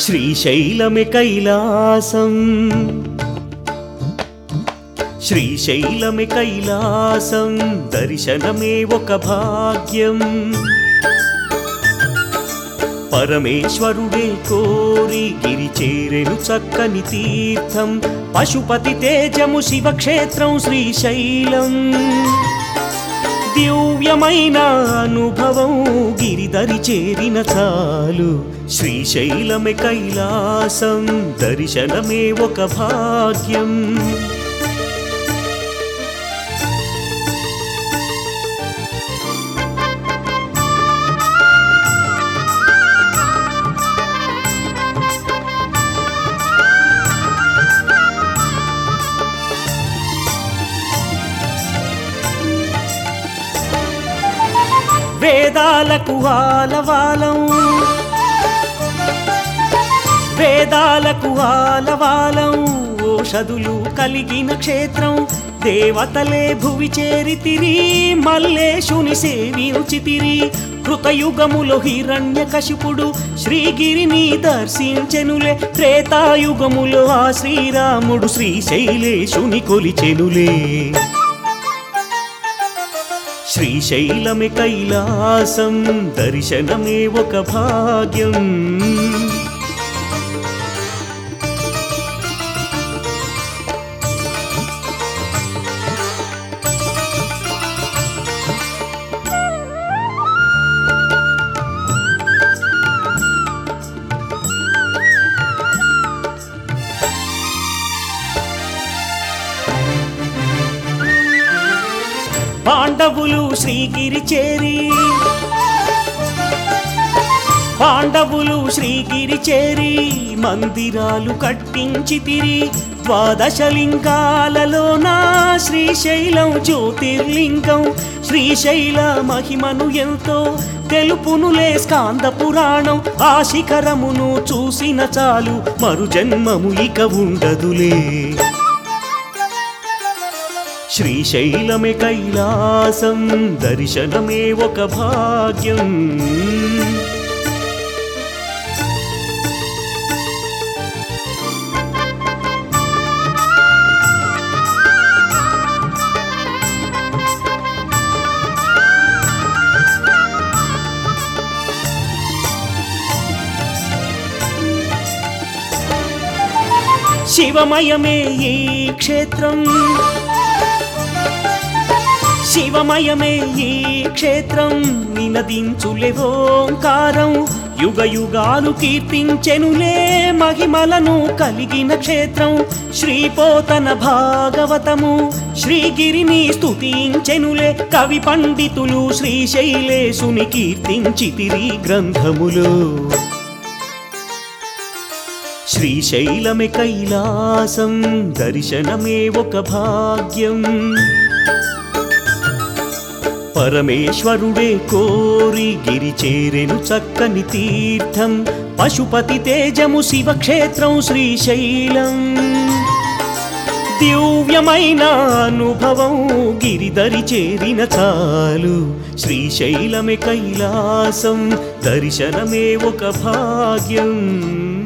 శ్రీశైలమే కైలాసం శ్రీశైలమే కైలాసం దర్శనమే ఒక భాగ్యం పరమేశ్వరుడే కోరి గిరి చేరెను చక్కని తీర్థం పశుపతి తేజము శివక్షేత్రం శ్రీశైలం దివ్యమైన అనుభవం గిరిదరి చేరిన చాలు శ్రీశైలమే కైలాసం దర్శనమే ఒక భాగ్యం వేదాలకు ఆలవాలం వేదాలకు ఆలవాలం ఓషధులు కలిగిన క్షేత్రం దేవతలే భువి చేరితిరి మల్లేశుని సేవించితిరి కృతయుగములో హిరణ్యకశిపుడు శ్రీగిరిని దర్శించెనులే త్రేతాయుగములో ఆ శ్రీరాముడు శ్రీశైలేశుని కొలిచెనులే శ్రీశైలమే కైలాసం దర్శనమే ఒక భాగ్యం పాండవులు శ్రీగిరి చేరి మందిరాలు కట్టించితిరి ద్వాదశలింగాలలోన శ్రీశైలం జ్యోతిర్లింగం శ్రీశైల మహిమను ఎంతో తెలుపునులే స్కాంద పురాణం ఆ శిఖరమును చూసిన చాలు మరు జన్మము ఇక ఉండదులే శ్రీశైలమే కైలాసం దర్శనమే ఒక భాగ్యం శివమయమే ఈ క్షేత్రం శివమయమే ఈ క్షేత్రం నినదించులే ఓంకారం యుగ యుగాలు కీర్తించెనులే మహిమలను కలిగిన క్షేత్రం శ్రీపోతన భాగవతము శ్రీగిరిని స్తుతించెనులే కవి పండితులు శ్రీశైలేశుని కీర్తించితిరి గ్రంథములు శ్రీశైలమే కైలాసం దర్శనమే ఒక భాగ్యం పరమేశ్వరుడే కోరి గిరి చేరెను చక్కని తీర్థం పశుపతి తేజము శివక్షేత్రం శ్రీశైలం దివ్యమైన అనుభవం గిరిదరి చేరిన చాలు శ్రీశైలమే కైలాసం దర్శనమే ఒక భాగ్యం